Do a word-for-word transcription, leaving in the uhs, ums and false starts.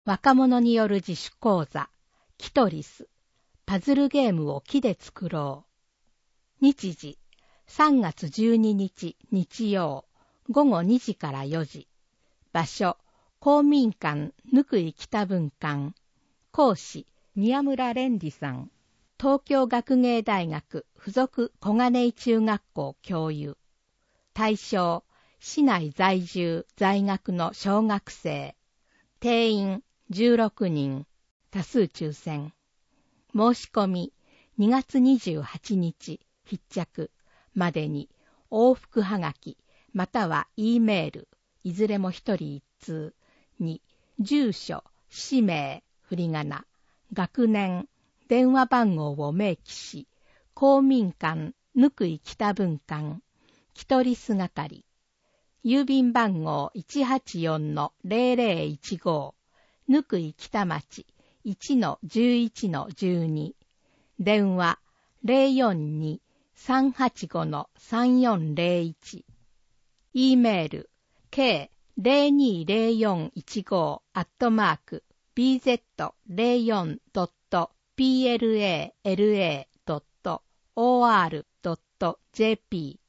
若者による自主講座、キトリス、パズルゲームを木で作ろう。日時、さんがつじゅうににち日曜、ごごにじからよじ。場所、公民館ぬくい北分館。講師、宮村蓮理さん。東京学芸大学附属小金井中学校教諭。対象、市内在住在学の小学生。定員じゅうろくにん。多数抽選。申し込みにがつにじゅうはちにち必着までに往復はがきまたは E メールいずれも一人一通に住所、氏名、振り仮名、学年、電話番号を明記し、公民館ぬくい北分館キトリス係郵便番号 いちはちよんのゼロゼロいちご ぬくい北町 いちのじゅういちのじゅうに 電話 ゼロよんに さんはちごのさんよんゼロいち E メール ケーゼロにゼロよんいちご アットマーク ビーゼットゼロよん ドット ピーエルエーエルエー ドット オーアール ドット ジェーピー